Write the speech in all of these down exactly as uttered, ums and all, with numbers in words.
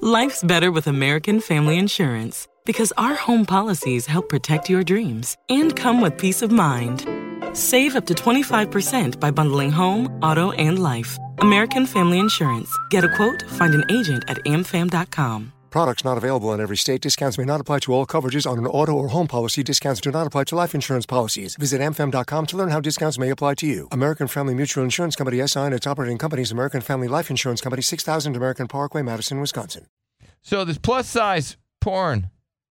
Life's better with American Family Insurance because our home policies help protect your dreams and come with peace of mind. Save up to twenty-five percent by bundling home, auto, and life. American Family Insurance. Get a quote, find an agent at a m fam dot com. Products not available in every state. Discounts may not apply to all coverages on an auto or home policy. Discounts do not apply to life insurance policies. Visit a m fam dot com to learn how discounts may apply to you. American Family Mutual Insurance Company, S I and its operating companies, American Family Life Insurance Company, six thousand American Parkway, Madison, Wisconsin. So this plus-size porn.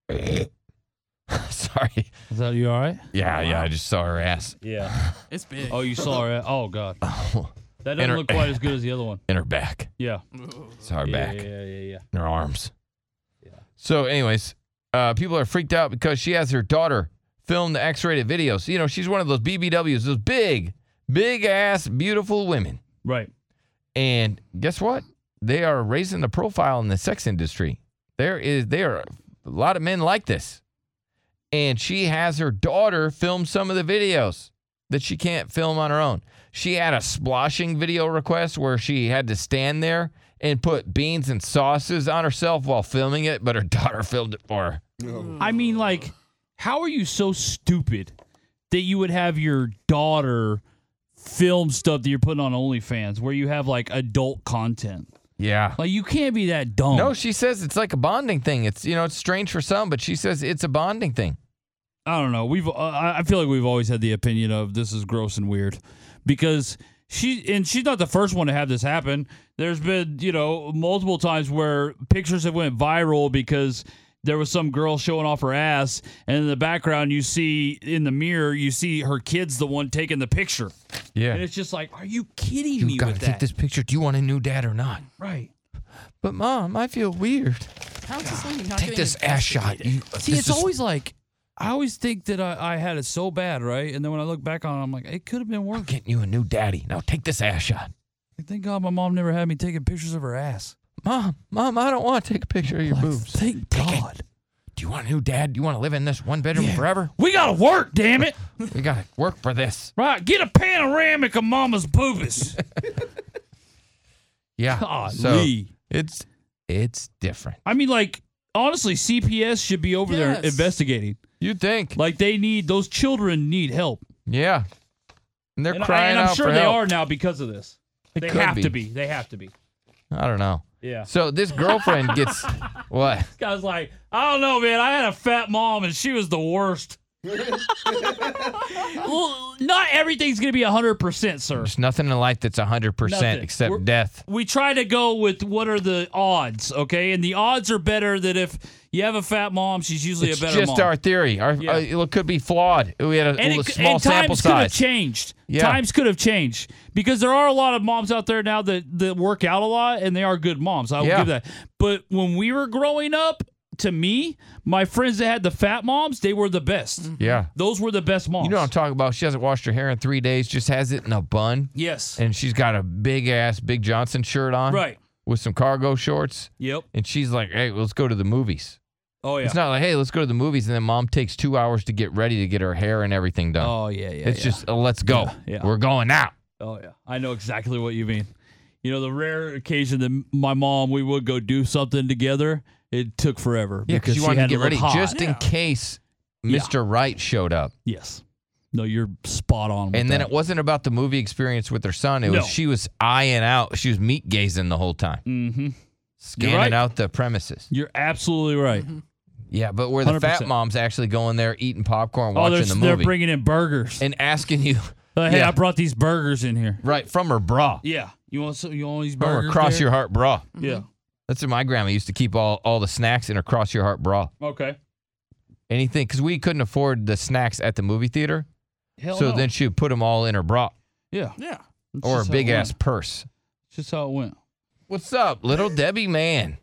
Sorry. Is that you all right? Yeah, wow. yeah, I just saw her ass. Yeah. It's big. Oh, you saw her ass? Oh, God. Oh. That doesn't her, look quite as good as the other one. In her back. Yeah. Saw her yeah, back. Yeah, yeah, yeah, yeah. In her arms. Yeah. So, anyways, uh, people are freaked out because she has her daughter film the X-rated videos. You know, she's one of those B B Ws, those big, big-ass, beautiful women. Right. And guess what? They are raising the profile in the sex industry. There is, there are a lot of men like this. And she has her daughter film some of the videos that she can't film on her own. She had a splashing video request where she had to stand there and put beans and sauces on herself while filming it, but her daughter filmed it for her. I mean, like, how are you so stupid that you would have your daughter film stuff that you're putting on OnlyFans where you have, like, adult content? Yeah. Like, you can't be that dumb. No, she says it's like a bonding thing. It's, you know, it's strange for some, but she says it's a bonding thing. I don't know. We've uh, I feel like we've always had the opinion of this is gross and weird because she and she's not the first one to have this happen. There's been, you know, multiple times where pictures have went viral because there was some girl showing off her ass, and in the background you see in the mirror you see her kid's the one taking the picture. Yeah. And it's just like, are you kidding you me gotta with take that? this picture. Do you want a new dad or not? Right. But Mom, I feel weird. How is this lady not Take getting this ass shot. You, See, this it's is- always like I always think that I, I had it so bad, right? And then when I look back on it, I'm like, it could have been worse. I'm getting you a new daddy. Now take this ass shot. Thank God my mom never had me taking pictures of her ass. Mom, Mom, I don't want to take a picture of your Like, boobs. Thank Take it. God. Do you want a new dad? Do you want to live in this one bedroom Yeah. forever? We gotta work, damn it. We got to work for this. Right, get a panoramic of mama's boobies. Yeah. God, so Lee. it's it's different. I mean, like, honestly, C P S should be over there Yes. investigating. You'd think. Like, they need, those children need help. Yeah. And they're And, I, crying and I'm out sure for they help. are now because of this. It They could have be. to be. They have to be. I don't know. Yeah. So this girlfriend gets what? This guy's like, I don't know, man. I had a fat mom, and she was the worst. Well, not everything's going to be one hundred percent, sir. There's nothing in life that's one hundred percent Nothing. except We're- death. We try to go with what are the odds, okay? And the odds are better that if you have a fat mom, she's usually It's a better just mom. our theory. Our, Yeah. uh, it could be flawed. We had a, and, a it, small and sample times could have size. changed. Yeah. Times could have changed because there are a lot of moms out there now that, that work out a lot, and they are good moms. I will Yeah. give that. But when we were growing up, to me, my friends that had the fat moms, they were the best. Yeah. Those were the best moms. You know what I'm talking about? She hasn't washed her hair in three days, just has it in a bun. Yes. And she's got a big ass Big Johnson shirt on. Right. With some cargo shorts. Yep. And she's like, hey, let's go to the movies. Oh, yeah. It's not like, hey, let's go to the movies. And then mom takes two hours to get ready to get her hair and everything done. Oh, yeah, yeah. It's yeah. just, uh, let's go. Yeah, yeah. We're going out. Oh, yeah. I know exactly what you mean. You know, the rare occasion that my mom, we would go do something together, it took forever. Yeah, because you she wanted to had get look ready hot. just in case Yeah. Mister Right showed up. Yes. No, you're spot on with And then that. it wasn't about the movie experience with her son. It No. was she was eyeing out. She was meat gazing the whole time. Mm-hmm. Scanning right. out the premises. You're absolutely right. Mm-hmm. Yeah, but where the one hundred percent. fat mom's actually going there, eating popcorn, Oh, watching they're, the they're movie, bringing in burgers. and asking you, Uh, hey, yeah. I brought these burgers in here. right, from her bra. Yeah. You want some, you want these From her burgers? cross there? your heart bra. Yeah. That's what my grandma used to keep all, all the snacks in her cross your heart bra. Okay. Anything, because we couldn't afford the snacks at the movie theater. Hell so no. then she would put them all in her bra Yeah. Yeah. That's or a just how big it ass went. purse. It's just how it went. What's up, little Debbie man?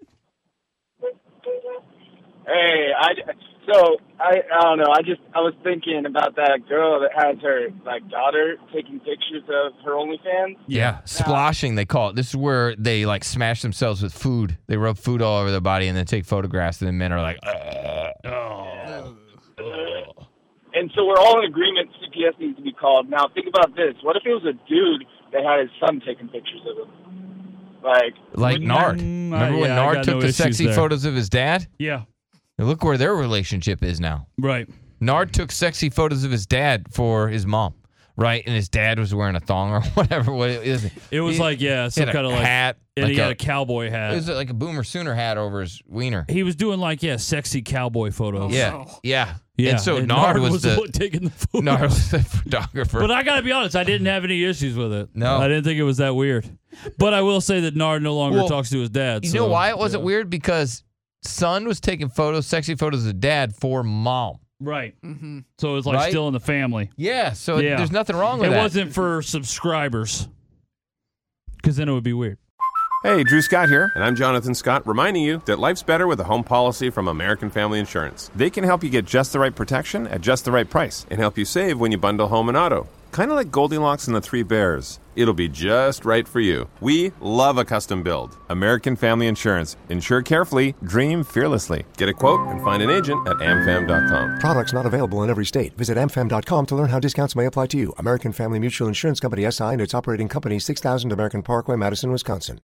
Hey, I so I I don't know. I just I was thinking about that girl that has her like daughter taking pictures of her OnlyFans. Yeah, splashing they call it. This is where they like smash themselves with food. They rub food all over their body and then take photographs. And then men are like, uh, oh. And so we're all in agreement C P S needs to be called. Now think about this. What if it was a dude that had his son taking pictures of him? Like, Like Nard. Mm, Remember when yeah, I Nard got took no the issues sexy there. photos of his dad? Yeah. And look where their relationship is now. Right. Nard took sexy photos of his dad for his mom, right? And his dad was wearing a thong or whatever. What it, is. It was He- like, yeah, he some had a kind of like hat. and like he had a- a cowboy hat. It was like a Boomer Sooner hat over his wiener. He was doing like, yeah, sexy cowboy photos. Yeah, yeah. Yeah. And so and Nard, was, the the one taking the photos. Nard was the photographer. But I got to be honest, I didn't have any issues with it. No. I didn't think it was that weird. But I will say that Nard no longer Well, talks to his dad. you so, know why it wasn't yeah. weird? Because son was taking photos, sexy photos of dad for mom. Right. Mm-hmm. So it was like Right? still in the family. Yeah, so Yeah. there's nothing wrong with It that. wasn't for subscribers. Because then it would be weird. Hey, Drew Scott here, and I'm Jonathan Scott, reminding you that life's better with a home policy from American Family Insurance. They can help you get just the right protection at just the right price and help you save when you bundle home and auto. Kind of like Goldilocks and the Three Bears. It'll be just right for you. We love a custom build. American Family Insurance. Insure carefully, dream fearlessly. Get a quote and find an agent at am fam dot com. Products not available in every state. Visit am fam dot com to learn how discounts may apply to you. American Family Mutual Insurance Company S I and its operating company, six thousand American Parkway, Madison, Wisconsin.